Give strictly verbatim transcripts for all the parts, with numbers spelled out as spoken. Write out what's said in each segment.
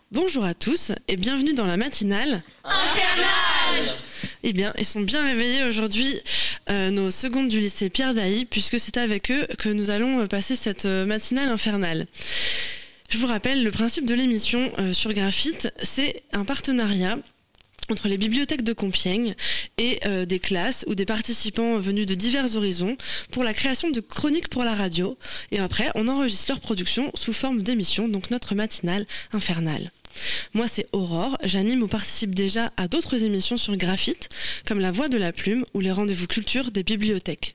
Bonjour à tous et bienvenue dans la matinale Infernale. Eh bien, ils sont bien réveillés aujourd'hui, euh, nos secondes du lycée Pierre Dailly, puisque c'est avec eux que nous allons passer cette euh, matinale infernale. Je vous rappelle, le principe de l'émission euh, sur Graphite, c'est un partenariat entre les bibliothèques de Compiègne et euh, des classes ou des participants venus de divers horizons pour la création de chroniques pour la radio. Et après, on enregistre leur production sous forme d'émission, donc notre matinale infernale. Moi, c'est Aurore, j'anime ou participe déjà à d'autres émissions sur Graphite, comme La Voix de la Plume ou les rendez-vous culture des bibliothèques.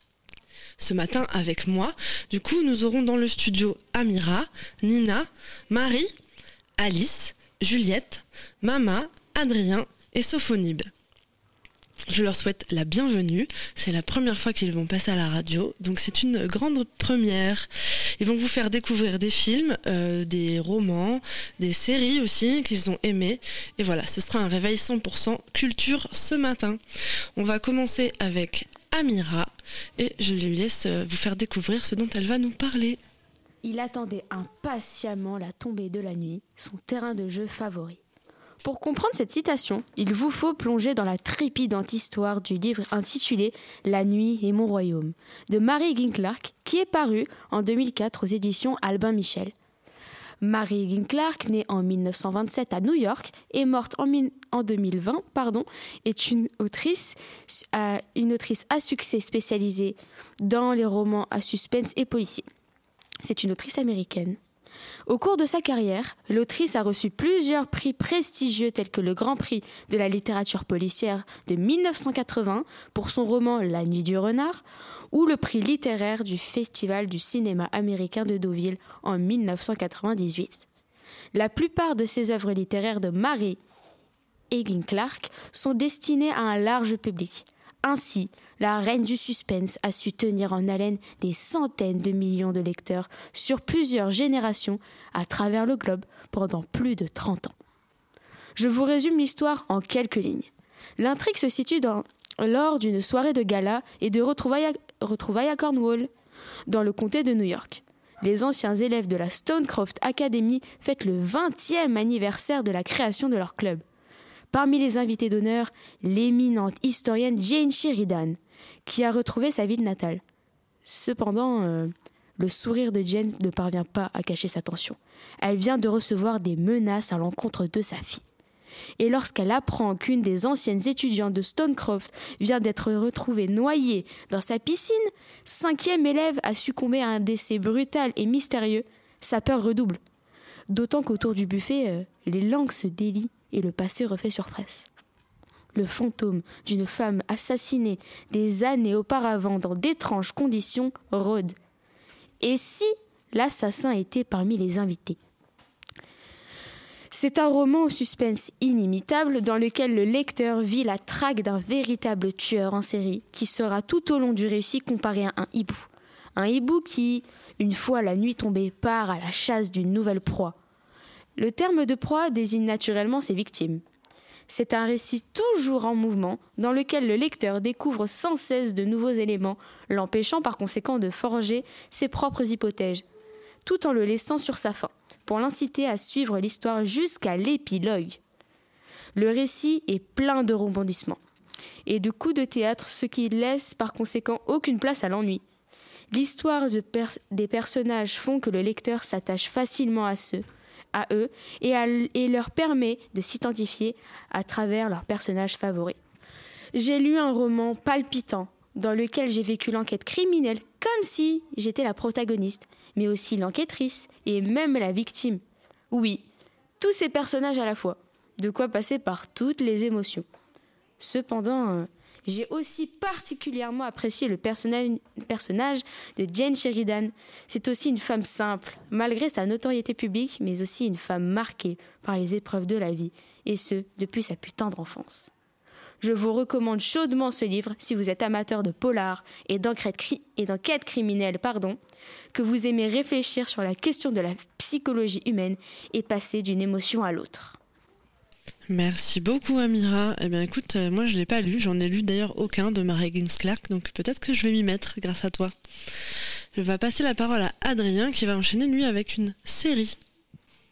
Ce matin, avec moi, du coup, nous aurons dans le studio Amira, Nina, Marie, Alice, Juliette, Mama, Adrien et Sophonib. Je leur souhaite la bienvenue, c'est la première fois qu'ils vont passer à la radio, donc c'est une grande première. Ils vont vous faire découvrir des films, euh, des romans, des séries aussi qu'ils ont aimées, et voilà, ce sera un réveil cent pour cent culture ce matin. On va commencer avec Amira, et je lui laisse vous faire découvrir ce dont elle va nous parler. Il attendait impatiemment la tombée de la nuit, son terrain de jeu favori. Pour comprendre cette citation, il vous faut plonger dans la trépidante histoire du livre intitulé « La nuit et mon royaume » de Mary Gin-Clark, qui est paru en deux mille quatre aux éditions Albin Michel. Mary Gin-Clark, née en mille neuf cent vingt-sept à New York et morte en, mi- en deux mille vingt, pardon, est une autrice, euh, une autrice à succès spécialisée dans les romans à suspense et policiers. C'est une autrice américaine. Au cours de sa carrière, l'autrice a reçu plusieurs prix prestigieux tels que le Grand Prix de la littérature policière de mille neuf cent quatre-vingts pour son roman La Nuit du Renard ou le prix littéraire du Festival du cinéma américain de Deauville en mille neuf cent quatre-vingt-dix-huit. La plupart de ses œuvres littéraires de Mary Gin-Clark sont destinées à un large public. Ainsi, la reine du suspense a su tenir en haleine des centaines de millions de lecteurs sur plusieurs générations à travers le globe pendant plus de trente ans. Je vous résume l'histoire en quelques lignes. L'intrigue se situe dans, lors d'une soirée de gala et de retrouvailles à, retrouvailles à Cornwall, dans le comté de New York. Les anciens élèves de la Stonecroft Academy fêtent le vingtième anniversaire de la création de leur club. Parmi les invités d'honneur, l'éminente historienne Jane Sheridan, qui a retrouvé sa ville natale. Cependant, euh, le sourire de Jane ne parvient pas à cacher sa tension. Elle vient de recevoir des menaces à l'encontre de sa fille. Et lorsqu'elle apprend qu'une des anciennes étudiantes de Stonecroft vient d'être retrouvée noyée dans sa piscine, cinquième élève a succombé à un décès brutal et mystérieux, sa peur redouble. D'autant qu'autour du buffet, euh, les langues se délient et le passé refait surface. Le fantôme d'une femme assassinée des années auparavant dans d'étranges conditions rôde. Et si l'assassin était parmi les invités ? C'est un roman au suspense inimitable dans lequel le lecteur vit la traque d'un véritable tueur en série qui sera tout au long du récit comparé à un hibou. Un hibou qui, une fois la nuit tombée, part à la chasse d'une nouvelle proie. Le terme de proie désigne naturellement ses victimes. C'est un récit toujours en mouvement, dans lequel le lecteur découvre sans cesse de nouveaux éléments, l'empêchant par conséquent de forger ses propres hypothèses, tout en le laissant sur sa faim, pour l'inciter à suivre l'histoire jusqu'à l'épilogue. Le récit est plein de rebondissements et de coups de théâtre, ce qui laisse par conséquent aucune place à l'ennui. L'histoire de per- des personnages font que le lecteur s'attache facilement à ceux à eux et, à, et leur permet de s'identifier à travers leurs personnages favoris. J'ai lu un roman palpitant dans lequel j'ai vécu l'enquête criminelle comme si j'étais la protagoniste, mais aussi l'enquêtrice et même la victime. Oui, tous ces personnages à la fois, de quoi passer par toutes les émotions. Cependant, euh, j'ai aussi particulièrement apprécié le personnage, personnage de Jane Sheridan. C'est aussi une femme simple, malgré sa notoriété publique, mais aussi une femme marquée par les épreuves de la vie, et ce, depuis sa plus tendre enfance. Je vous recommande chaudement ce livre si vous êtes amateur de polar et d'enquête, cri- et d'enquête criminelle, pardon, que vous aimez réfléchir sur la question de la psychologie humaine et passer d'une émotion à l'autre. Merci beaucoup Amira. Eh bien écoute, euh, moi je ne l'ai pas lu, j'en ai lu d'ailleurs aucun de Mary Gin-Clark, donc peut-être que je vais m'y mettre grâce à toi. Je vais passer la parole à Adrien qui va enchaîner lui avec une série.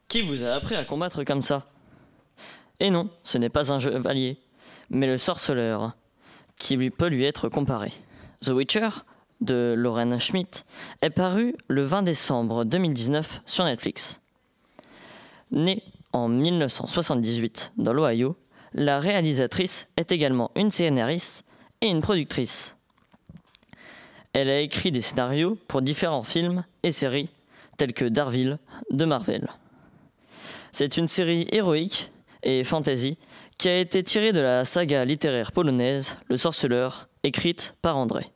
Qui vous a appris à combattre comme ça ? Et non, ce n'est pas un chevalier, mais le sorceleur, qui lui peut lui être comparé. The Witcher, de Lauren Schmidt, est paru le vingt décembre deux mille dix-neuf sur Netflix. Née en mille neuf cent soixante-dix-huit dans l'Ohio, la réalisatrice est également une scénariste et une productrice. Elle a écrit des scénarios pour différents films et séries tels que Daredevil de Marvel. C'est une série héroïque et fantasy qui a été tirée de la saga littéraire polonaise Le Sorceleur, écrite par André.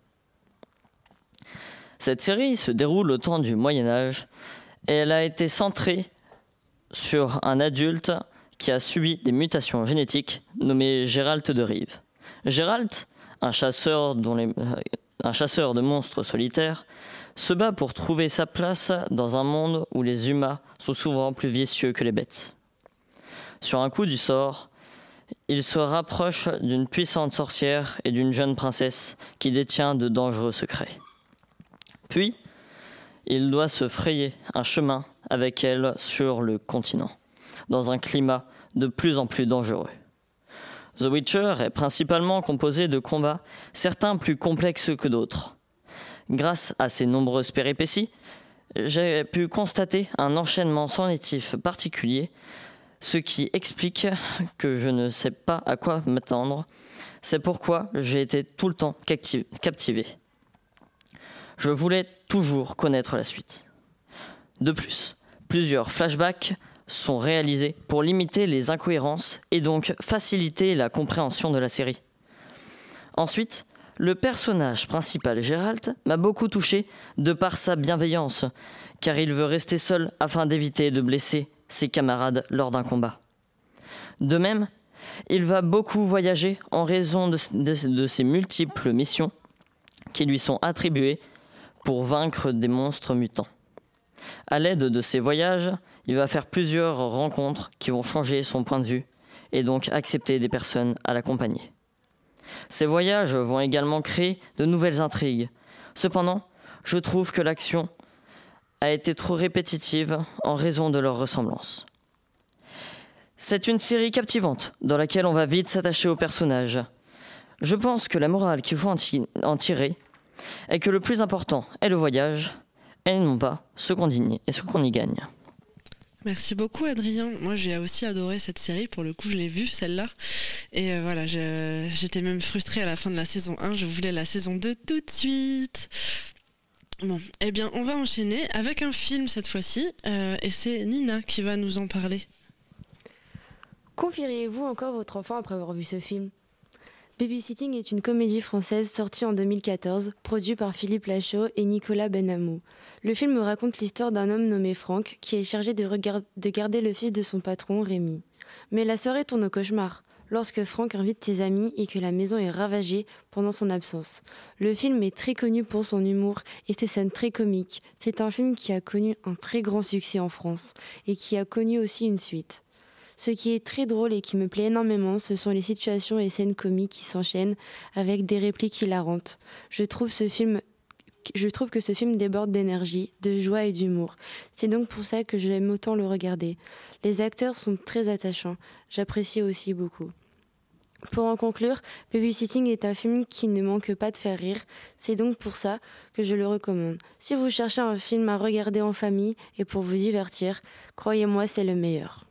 Cette série se déroule au temps du Moyen-Âge et elle a été centrée sur un adulte qui a subi des mutations génétiques nommé Geralt de Rive. Geralt, un chasseur, dont les, euh, un chasseur de monstres solitaires, se bat pour trouver sa place dans un monde où les humains sont souvent plus vicieux que les bêtes. Sur un coup du sort, il se rapproche d'une puissante sorcière et d'une jeune princesse qui détient de dangereux secrets. Puis, il doit se frayer un chemin avec elle sur le continent, dans un climat de plus en plus dangereux. The Witcher est principalement composé de combats, certains plus complexes que d'autres. Grâce à ces nombreuses péripéties, j'ai pu constater un enchaînement sonatif particulier, ce qui explique que je ne sais pas à quoi m'attendre. C'est pourquoi j'ai été tout le temps captivé. Je voulais toujours connaître la suite. De plus, plusieurs flashbacks sont réalisés pour limiter les incohérences et donc faciliter la compréhension de la série. Ensuite, le personnage principal Geralt m'a beaucoup touché de par sa bienveillance, car il veut rester seul afin d'éviter de blesser ses camarades lors d'un combat. De même, il va beaucoup voyager en raison de, de, de ses multiples missions qui lui sont attribuées pour vaincre des monstres mutants. À l'aide de ces voyages, il va faire plusieurs rencontres qui vont changer son point de vue et donc accepter des personnes à l'accompagner. Ces voyages vont également créer de nouvelles intrigues. Cependant, je trouve que l'action a été trop répétitive en raison de leur ressemblance. C'est une série captivante dans laquelle on va vite s'attacher aux personnages. Je pense que la morale qu'il faut en, t- en tirer est que le plus important est le voyage et non pas ce qu'on y, ce qu'on y gagne. Merci beaucoup Adrien. Moi j'ai aussi adoré cette série, pour le coup je l'ai vue celle-là et euh, voilà, je, j'étais même frustrée à la fin de la saison un, je voulais la saison deux tout de suite. Bon, eh bien on va enchaîner avec un film cette fois-ci euh, et c'est Nina qui va nous en parler. Confieriez-vous encore votre enfant après avoir vu ce film ? Babysitting est une comédie française sortie en deux mille quatorze, produite par Philippe Lachaud et Nicolas Benhamou. Le film raconte l'histoire d'un homme nommé Franck qui est chargé de, regard- de garder le fils de son patron, Rémi. Mais la soirée tourne au cauchemar lorsque Franck invite ses amis et que la maison est ravagée pendant son absence. Le film est très connu pour son humour et ses scènes très comiques. C'est un film qui a connu un très grand succès en France et qui a connu aussi une suite. Ce qui est très drôle et qui me plaît énormément, ce sont les situations et scènes comiques qui s'enchaînent avec des répliques hilarantes. Je trouve, ce film, je trouve que ce film déborde d'énergie, de joie et d'humour. C'est donc pour ça que j'aime autant le regarder. Les acteurs sont très attachants. J'apprécie aussi beaucoup. Pour en conclure, Babysitting est un film qui ne manque pas de faire rire. C'est donc pour ça que je le recommande. Si vous cherchez un film à regarder en famille et pour vous divertir, croyez-moi, c'est le meilleur.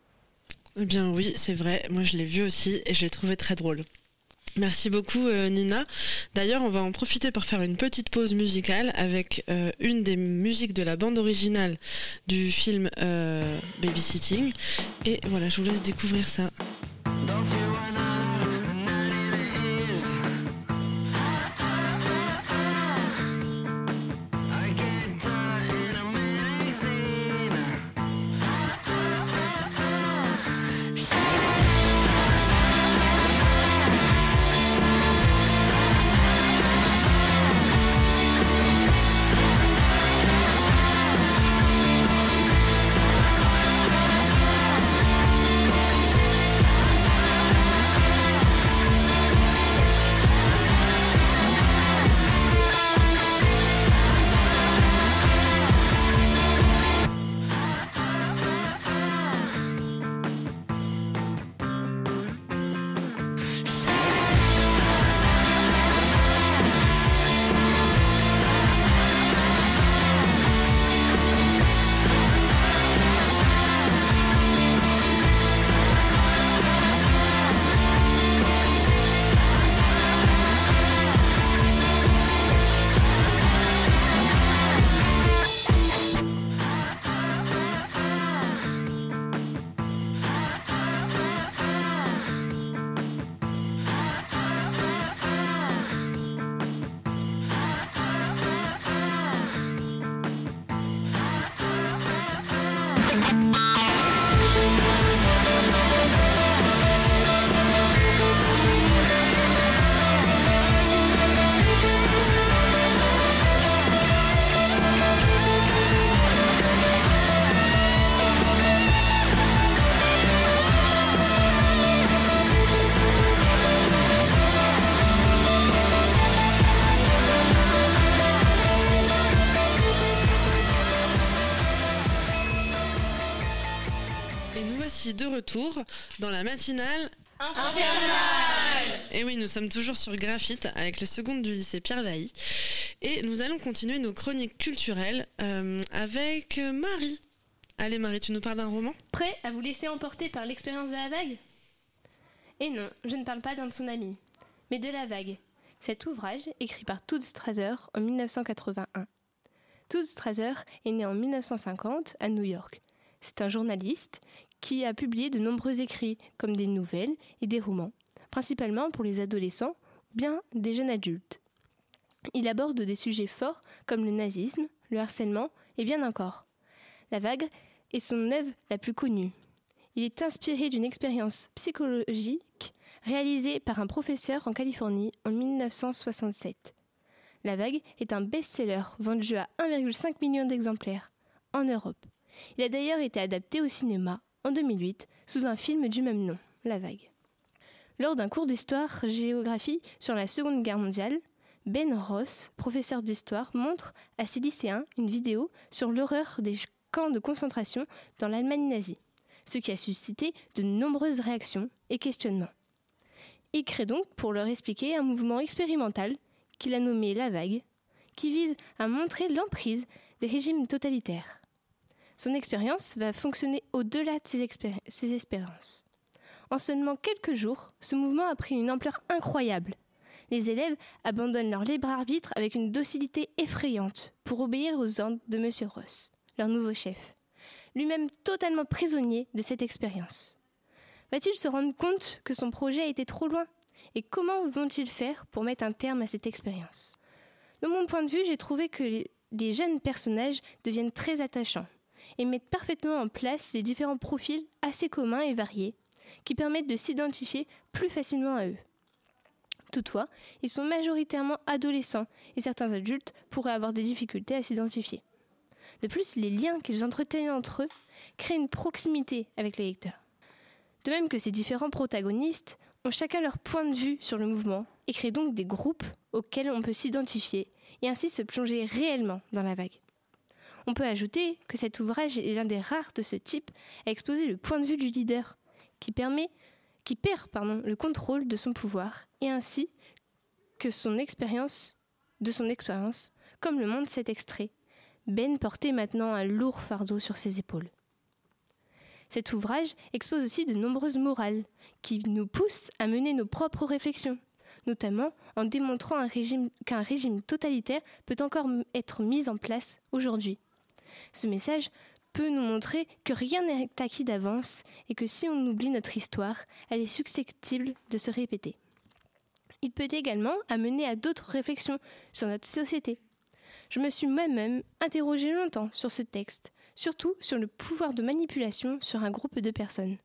Eh bien oui, c'est vrai, moi je l'ai vu aussi et je l'ai trouvé très drôle. Merci beaucoup euh, Nina. D'ailleurs, on va en profiter pour faire une petite pause musicale avec euh, une des musiques de la bande originale du film euh, Babysitting. Et voilà, je vous laisse découvrir ça. We'll be right back. Et nous voici de retour dans la matinale Infernale. Et oui, nous sommes toujours sur Graphite avec les secondes du lycée Pierre Dailly. Et nous allons continuer nos chroniques culturelles euh, avec Marie. Allez Marie, tu nous parles d'un roman ? Prêt à vous laisser emporter par l'expérience de la vague ? Et non, je ne parle pas d'un tsunami, mais de la vague. Cet ouvrage, écrit par Toots Strasser en dix-neuf cent quatre-vingt-un. Toots Strasser est né en dix-neuf cent cinquante à New York. C'est un journaliste qui a publié de nombreux écrits, comme des nouvelles et des romans, principalement pour les adolescents ou bien des jeunes adultes. Il aborde des sujets forts comme le nazisme, le harcèlement et bien encore. La vague est son œuvre la plus connue. Il est inspiré d'une expérience psychologique réalisée par un professeur en Californie en dix-neuf cent soixante-sept. La vague est un best-seller vendu à un virgule cinq million d'exemplaires en Europe. Il a d'ailleurs été adapté au cinéma en deux mille huit sous un film du même nom, La Vague. Lors d'un cours d'histoire-géographie sur la Seconde Guerre mondiale, Ben Ross, professeur d'histoire, montre à ses lycéens une vidéo sur l'horreur des camps de concentration dans l'Allemagne nazie, ce qui a suscité de nombreuses réactions et questionnements. Il crée donc pour leur expliquer un mouvement expérimental qu'il a nommé La Vague, qui vise à montrer l'emprise des régimes totalitaires. Son expérience va fonctionner au-delà de ses, expéri- ses espérances. En seulement quelques jours, ce mouvement a pris une ampleur incroyable. Les élèves abandonnent leur libre arbitre avec une docilité effrayante pour obéir aux ordres de M. Ross, leur nouveau chef, lui-même totalement prisonnier de cette expérience. Va-t-il se rendre compte que son projet a été trop loin ? Et comment vont-ils faire pour mettre un terme à cette expérience ? De mon point de vue, j'ai trouvé que les, les jeunes personnages deviennent très attachants et mettent parfaitement en place les différents profils assez communs et variés qui permettent de s'identifier plus facilement à eux. Toutefois, ils sont majoritairement adolescents et certains adultes pourraient avoir des difficultés à s'identifier. De plus, les liens qu'ils entretiennent entre eux créent une proximité avec les lecteurs. De même que ces différents protagonistes ont chacun leur point de vue sur le mouvement et créent donc des groupes auxquels on peut s'identifier et ainsi se plonger réellement dans la vague. On peut ajouter que cet ouvrage est l'un des rares de ce type à exposer le point de vue du leader, qui, permet, qui perd pardon, le contrôle de son pouvoir et ainsi que son expérience, de son expérience, comme le montre cet extrait. Ben portait maintenant un lourd fardeau sur ses épaules. Cet ouvrage expose aussi de nombreuses morales qui nous poussent à mener nos propres réflexions, notamment en démontrant un régime, qu'un régime totalitaire peut encore être mis en place aujourd'hui. Ce message peut nous montrer que rien n'est acquis d'avance et que si on oublie notre histoire, elle est susceptible de se répéter. Il peut également amener à d'autres réflexions sur notre société. Je me suis moi-même interrogée longtemps sur ce texte, surtout sur le pouvoir de manipulation sur un groupe de personnes.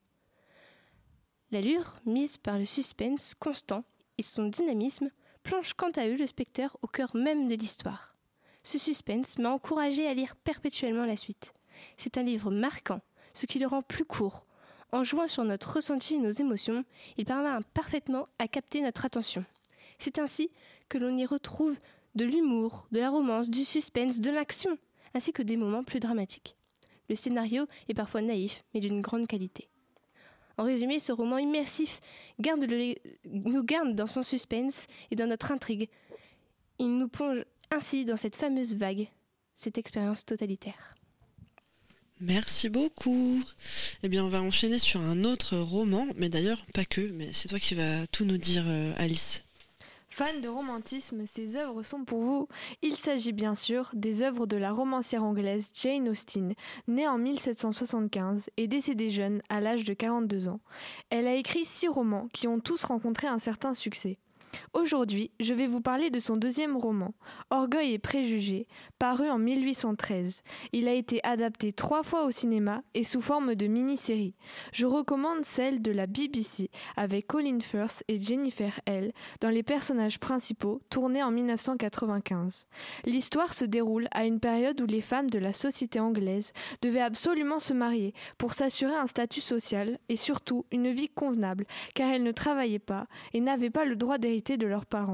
L'allure mise par le suspense constant et son dynamisme plonge quant à eux le spectateur au cœur même de l'histoire. Ce suspense m'a encouragée à lire perpétuellement la suite. C'est un livre marquant, ce qui le rend plus court. En jouant sur notre ressenti et nos émotions, il parvient parfaitement à capter notre attention. C'est ainsi que l'on y retrouve de l'humour, de la romance, du suspense, de l'action, ainsi que des moments plus dramatiques. Le scénario est parfois naïf, mais d'une grande qualité. En résumé, ce roman immersif garde le, nous garde dans son suspense et dans notre intrigue. Il nous plonge ainsi dans cette fameuse vague, cette expérience totalitaire. Merci beaucoup. Eh bien, on va enchaîner sur un autre roman, mais d'ailleurs, pas que, mais c'est toi qui vas tout nous dire, euh, Alice. Fan de romantisme, ces œuvres sont pour vous. Il s'agit bien sûr des œuvres de la romancière anglaise Jane Austen, née en mille sept cent soixante-quinze et décédée jeune à l'âge de quarante-deux ans. Elle a écrit six romans qui ont tous rencontré un certain succès. Aujourd'hui, je vais vous parler de son deuxième roman, Orgueil et préjugés, paru en mille huit cent treize. Il a été adapté trois fois au cinéma et sous forme de mini-série. Je recommande celle de la B B C avec Colin Firth et Jennifer Hale dans les personnages principaux, tournée en mille neuf cent quatre-vingt-quinze. L'histoire se déroule à une période où les femmes de la société anglaise devaient absolument se marier pour s'assurer un statut social et surtout une vie convenable, car elles ne travaillaient pas et n'avaient pas le droit d'hériter de leurs parents.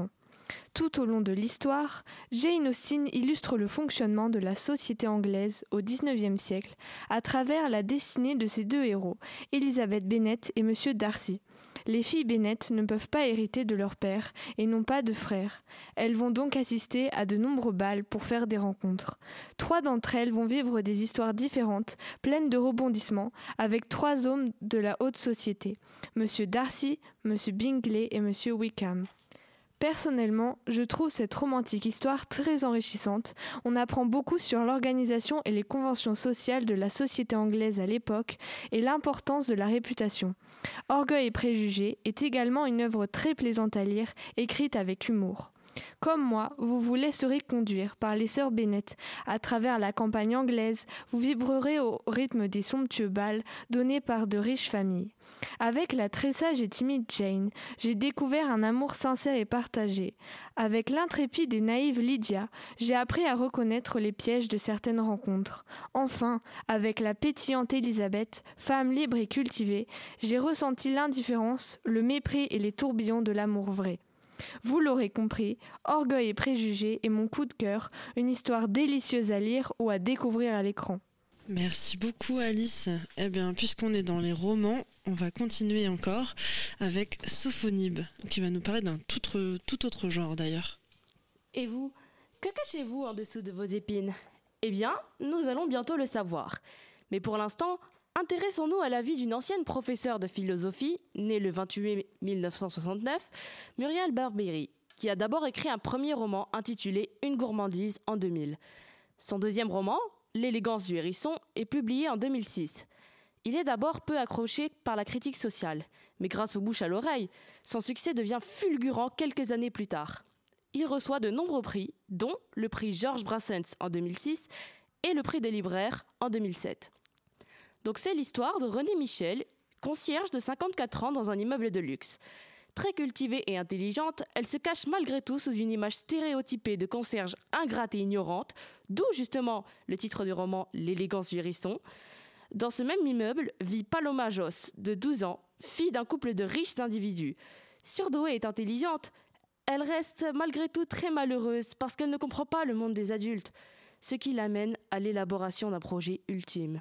Tout au long de l'histoire, Jane Austen illustre le fonctionnement de la société anglaise au dix-neuvième siècle à travers la destinée de ses deux héros, Elizabeth Bennet et Monsieur Darcy. Les filles Bennet ne peuvent pas hériter de leur père et n'ont pas de frères. Elles vont donc assister à de nombreux bals pour faire des rencontres. Trois d'entre elles vont vivre des histoires différentes, pleines de rebondissements, avec trois hommes de la haute société, Monsieur Darcy, Monsieur Bingley et Monsieur Wickham. Personnellement, je trouve cette romantique histoire très enrichissante. On apprend beaucoup sur l'organisation et les conventions sociales de la société anglaise à l'époque et l'importance de la réputation. Orgueil et préjugés est également une œuvre très plaisante à lire, écrite avec humour. Comme moi, vous vous laisserez conduire par les sœurs Bennet à travers la campagne anglaise, vous vibrerez au rythme des somptueux bals donnés par de riches familles. Avec la très sage et timide Jane, j'ai découvert un amour sincère et partagé. Avec l'intrépide et naïve Lydia, j'ai appris à reconnaître les pièges de certaines rencontres. Enfin, avec la pétillante Elizabeth, femme libre et cultivée, j'ai ressenti l'indifférence, le mépris et les tourbillons de l'amour vrai. Vous l'aurez compris, Orgueil et préjugés est mon coup de cœur, une histoire délicieuse à lire ou à découvrir à l'écran. Merci beaucoup Alice. Eh bien, puisqu'on est dans les romans, on va continuer encore avec Sophonibe, qui va nous parler d'un tout autre, tout autre genre d'ailleurs. Et vous, que cachez-vous en dessous de vos épines ? Eh bien, nous allons bientôt le savoir. Mais pour l'instant, intéressons-nous à la vie d'une ancienne professeure de philosophie, née le vingt-huit mai mille neuf cent soixante-neuf, Muriel Barbery, qui a d'abord écrit un premier roman intitulé Une gourmandise en deux mille. Son deuxième roman, L'élégance du hérisson, est publié en deux mille six. Il est d'abord peu accroché par la critique sociale, mais grâce aux bouche à l'oreille, son succès devient fulgurant quelques années plus tard. Il reçoit de nombreux prix, dont le prix Georges Brassens en deux mille six et le prix des libraires en deux mille sept. Donc c'est l'histoire de Renée Michel, concierge de cinquante-quatre ans dans un immeuble de luxe. Très cultivée et intelligente, elle se cache malgré tout sous une image stéréotypée de concierge ingrate et ignorante, d'où justement le titre du roman L'élégance du hérisson. Dans ce même immeuble vit Paloma Joss, de douze ans, fille d'un couple de riches individus. Surdouée et intelligente, elle reste malgré tout très malheureuse parce qu'elle ne comprend pas le monde des adultes, ce qui l'amène à l'élaboration d'un projet ultime.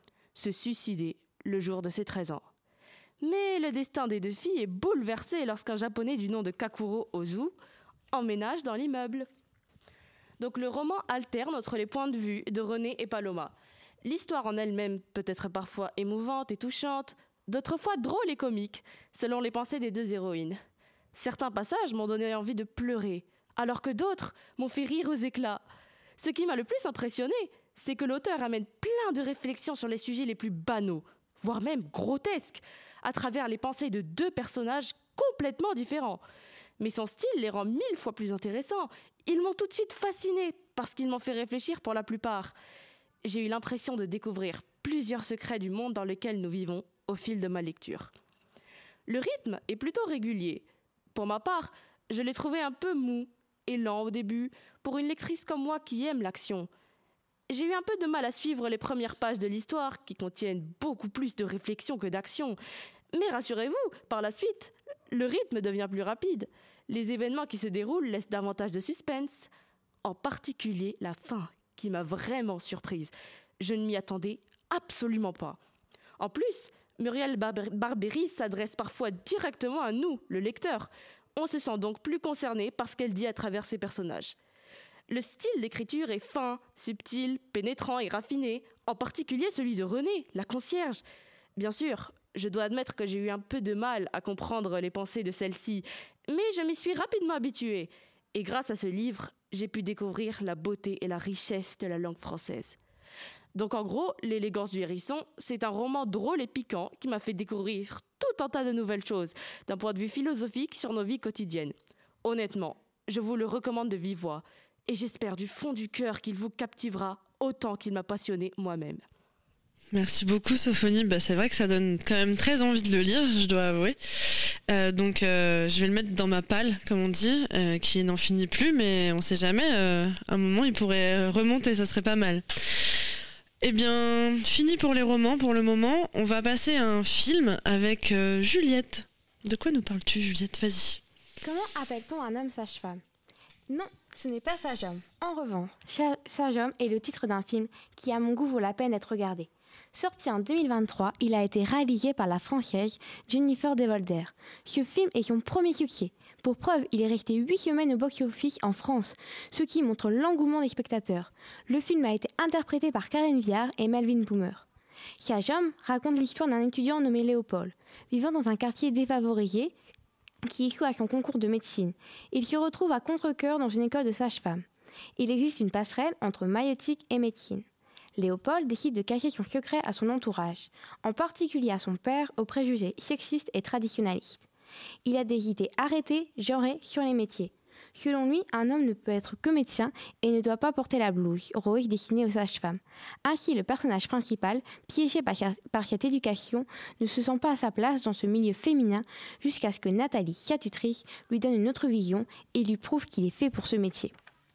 Se suicider le jour de ses treize ans. Mais le destin des deux filles est bouleversé lorsqu'un japonais du nom de Kakuro Ozu emménage dans l'immeuble. Donc le roman alterne entre les points de vue de Renée et Paloma. L'histoire en elle-même peut être parfois émouvante et touchante, d'autres fois drôle et comique, selon les pensées des deux héroïnes. Certains passages m'ont donné envie de pleurer, alors que d'autres m'ont fait rire aux éclats. Ce qui m'a le plus impressionné, c'est que l'auteur amène plein de réflexions sur les sujets les plus banaux, voire même grotesques, à travers les pensées de deux personnages complètement différents. Mais son style les rend mille fois plus intéressants. Ils m'ont tout de suite fascinée, parce qu'ils m'ont fait réfléchir pour la plupart. J'ai eu l'impression de découvrir plusieurs secrets du monde dans lequel nous vivons au fil de ma lecture. Le rythme est plutôt régulier. Pour ma part, je l'ai trouvé un peu mou et lent au début, pour une lectrice comme moi qui aime l'action. J'ai eu un peu de mal à suivre les premières pages de l'histoire, qui contiennent beaucoup plus de réflexion que d'action. Mais rassurez-vous, par la suite, le rythme devient plus rapide. Les événements qui se déroulent laissent davantage de suspense, en particulier la fin, qui m'a vraiment surprise. Je ne m'y attendais absolument pas. En plus, Muriel Barber- Barbery s'adresse parfois directement à nous, le lecteur. On se sent donc plus concerné par ce qu'elle dit à travers ses personnages. Le style d'écriture est fin, subtil, pénétrant et raffiné, en particulier celui de Renée, la concierge. Bien sûr, je dois admettre que j'ai eu un peu de mal à comprendre les pensées de celle-ci, mais je m'y suis rapidement habituée. Et grâce à ce livre, j'ai pu découvrir la beauté et la richesse de la langue française. Donc en gros, L'élégance du hérisson, c'est un roman drôle et piquant qui m'a fait découvrir tout un tas de nouvelles choses, d'un point de vue philosophique sur nos vies quotidiennes. Honnêtement, je vous le recommande de vive voix. Et j'espère du fond du cœur qu'il vous captivera autant qu'il m'a passionné moi-même. Merci beaucoup Sophonie, bah, c'est vrai que ça donne quand même très envie de le lire, je dois avouer. Euh, donc euh, je vais le mettre dans ma palle, comme on dit, euh, qui n'en finit plus, mais on sait jamais, euh, à un moment il pourrait remonter, ça serait pas mal. Eh bien, fini pour les romans pour le moment, on va passer à un film avec euh, Juliette. De quoi nous parles-tu Juliette ? Vas-y. Comment appelle-t-on un homme sage-femme ? Non, ce n'est pas Sage Homme. En revanche, Sage Homme est le titre d'un film qui, à mon goût, vaut la peine d'être regardé. Sorti en deux mille vingt-trois, il a été réalisé par la Française Jennifer Devolder. Ce film est son premier succès. Pour preuve, il est resté huit semaines au box-office en France, ce qui montre l'engouement des spectateurs. Le film a été interprété par Karen Viard et Melvin Boomer. Sage Homme raconte l'histoire d'un étudiant nommé Léopold, vivant dans un quartier défavorisé, qui échoue à son concours de médecine. Il se retrouve à contre-cœur dans une école de sage-femme. Il existe une passerelle entre maïeutique et médecine. Léopold décide de cacher son secret à son entourage, en particulier à son père aux préjugés sexistes et traditionnalistes. Il a des idées arrêtées, genrées sur les métiers. Selon lui, un homme ne peut être que médecin et ne doit pas porter la blouse rose destinée aux sages-femmes. Ainsi, le personnage principal, piégé par cette éducation, ne se sent pas à sa place dans ce milieu féminin jusqu'à ce que Nathalie, sa tutrice, lui donne une autre vision et lui prouve qu'il est fait pour ce métier.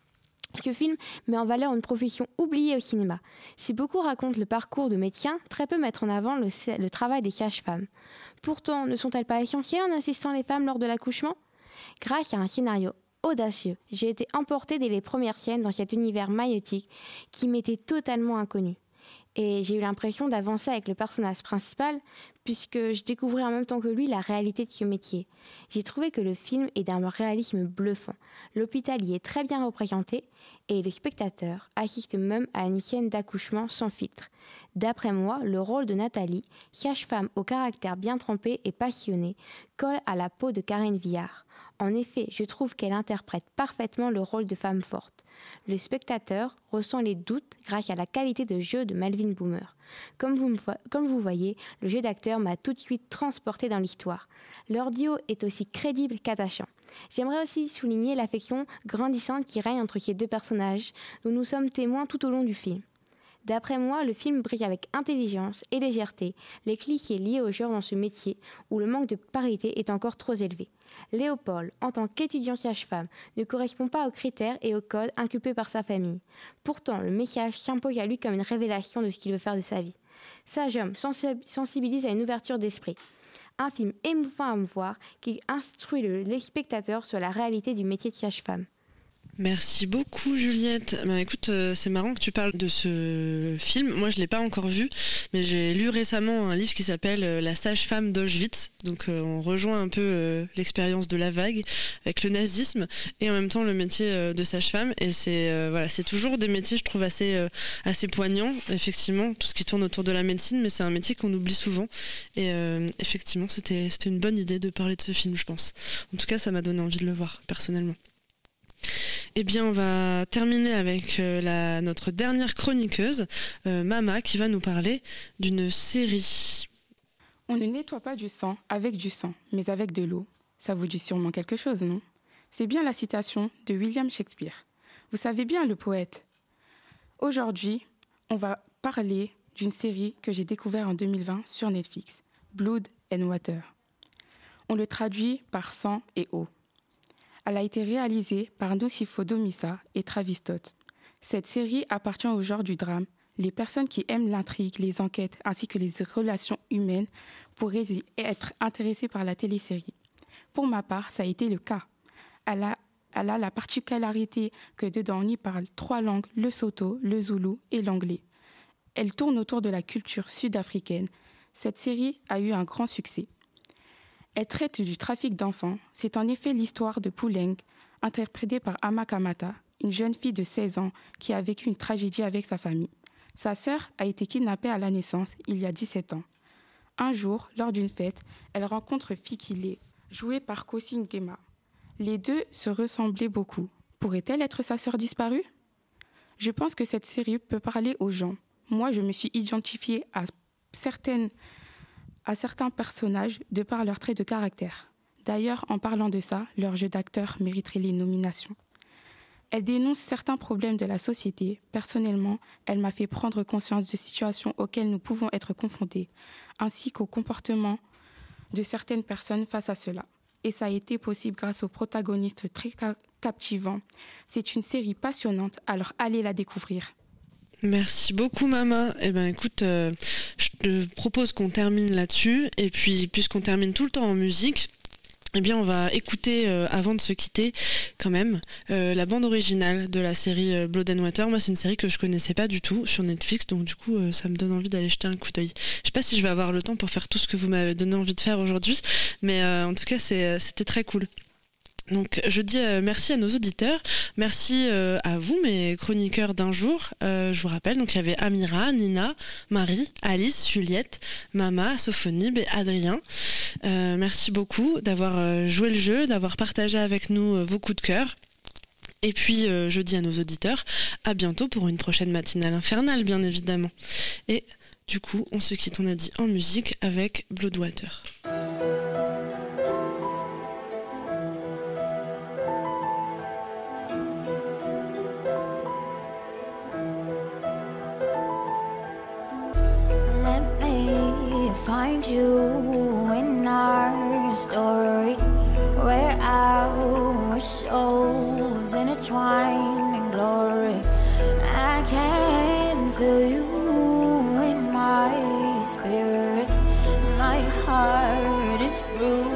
Ce film met en valeur une profession oubliée au cinéma. Si beaucoup racontent le parcours de médecin, très peu mettent en avant le, le travail des sages-femmes. Pourtant, ne sont-elles pas essentielles en assistant les femmes lors de l'accouchement ? Grâce à un scénario audacieux, j'ai été emportée dès les premières scènes dans cet univers maïeutique qui m'était totalement inconnu. Et j'ai eu l'impression d'avancer avec le personnage principal puisque je découvrais en même temps que lui la réalité de ce métier. J'ai trouvé que le film est d'un réalisme bluffant. L'hôpital y est très bien représenté et le spectateur assiste même à une scène d'accouchement sans filtre. D'après moi, le rôle de Nathalie, sage-femme au caractère bien trempé et passionné, colle à la peau de Karen Viard. En effet, je trouve qu'elle interprète parfaitement le rôle de femme forte. Le spectateur ressent les doutes grâce à la qualité de jeu de Melvin Boomer. Comme vous, me vo- comme vous voyez, le jeu d'acteur m'a tout de suite transporté dans l'histoire. Leur duo est aussi crédible qu'attachant. J'aimerais aussi souligner l'affection grandissante qui règne entre ces deux personnages, dont nous sommes témoins tout au long du film. D'après moi, le film brille avec intelligence et légèreté les clichés liés au genre dans ce métier où le manque de parité est encore trop élevé. Léopold, en tant qu'étudiant sage-femme, ne correspond pas aux critères et aux codes inculpés par sa famille. Pourtant, le message s'impose à lui comme une révélation de ce qu'il veut faire de sa vie. Sage Homme sensibilise à une ouverture d'esprit. Un film émouvant à me voir qui instruit le, les spectateurs sur la réalité du métier de sage-femme. Merci beaucoup Juliette. Ben, écoute, euh, c'est marrant que tu parles de ce film. Moi je l'ai pas encore vu, mais j'ai lu récemment un livre qui s'appelle euh, La sage-femme d'Auschwitz. Donc euh, on rejoint un peu euh, l'expérience de la vague avec le nazisme et en même temps le métier euh, de sage-femme. Et c'est euh, voilà, c'est toujours des métiers je trouve assez euh, assez poignants. Effectivement, tout ce qui tourne autour de la médecine, mais c'est un métier qu'on oublie souvent. Et euh, effectivement, c'était c'était une bonne idée de parler de ce film, je pense. En tout cas, ça m'a donné envie de le voir personnellement. Eh bien, on va terminer avec euh, la, notre dernière chroniqueuse, euh, Mama, qui va nous parler d'une série. On ne nettoie pas du sang avec du sang, mais avec de l'eau. Ça vous dit sûrement quelque chose, non ? C'est bien la citation de William Shakespeare. Vous savez bien le poète. Aujourd'hui, on va parler d'une série que j'ai découverte en deux mille vingt sur Netflix, Blood and Water. On le traduit par sang et eau. Elle a été réalisée par Nosifo Domissa et Travis Stott. Cette série appartient au genre du drame. Les personnes qui aiment l'intrigue, les enquêtes ainsi que les relations humaines pourraient être intéressées par la télésérie. Pour ma part, ça a été le cas. Elle a, elle a la particularité que dedans on y parle trois langues, le Soto, le Zoulou et l'anglais. Elle tourne autour de la culture sud-africaine. Cette série a eu un grand succès. Elle traite du trafic d'enfants. C'est en effet l'histoire de Pouleng, interprétée par Ama Kamata, une jeune fille de seize ans qui a vécu une tragédie avec sa famille. Sa sœur a été kidnappée à la naissance, il y a dix-sept ans. Un jour, lors d'une fête, elle rencontre Fikile, jouée par Kosi Ngema. Les deux se ressemblaient beaucoup. Pourrait-elle être sa sœur disparue ? Je pense que cette série peut parler aux gens. Moi, je me suis identifiée à certaines... à certains personnages de par leurs traits de caractère. D'ailleurs, en parlant de ça, leur jeu d'acteur mériterait les nominations. Elle dénonce certains problèmes de la société. Personnellement, elle m'a fait prendre conscience de situations auxquelles nous pouvons être confrontés, ainsi qu'au comportement de certaines personnes face à cela. Et ça a été possible grâce aux protagonistes très ca- captivants. C'est une série passionnante, alors allez la découvrir. Merci beaucoup Mama. Eh ben écoute, euh, je te propose qu'on termine là-dessus et puis puisqu'on termine tout le temps en musique, eh bien, on va écouter, euh, avant de se quitter, quand même, euh, la bande originale de la série euh, Blood and Water. Moi, c'est une série que je connaissais pas du tout sur Netflix, donc du coup, euh, ça me donne envie d'aller jeter un coup d'œil. Je sais pas si je vais avoir le temps pour faire tout ce que vous m'avez donné envie de faire aujourd'hui, mais euh, en tout cas, c'est, c'était très cool. Donc je dis euh, merci à nos auditeurs, merci euh, à vous mes chroniqueurs d'un jour. Euh, je vous rappelle, donc il y avait Amira, Nina, Marie, Alice, Juliette, Mama, Sophonib et Adrien. Euh, merci beaucoup d'avoir euh, joué le jeu, d'avoir partagé avec nous euh, vos coups de cœur. Et puis euh, je dis à nos auditeurs, à bientôt pour une prochaine matinale infernale bien évidemment. Et du coup on se quitte, on a dit en musique avec Bloodwater. Find you in our story, where our souls intertwine in glory. I can feel you in my spirit. My heart is bruised.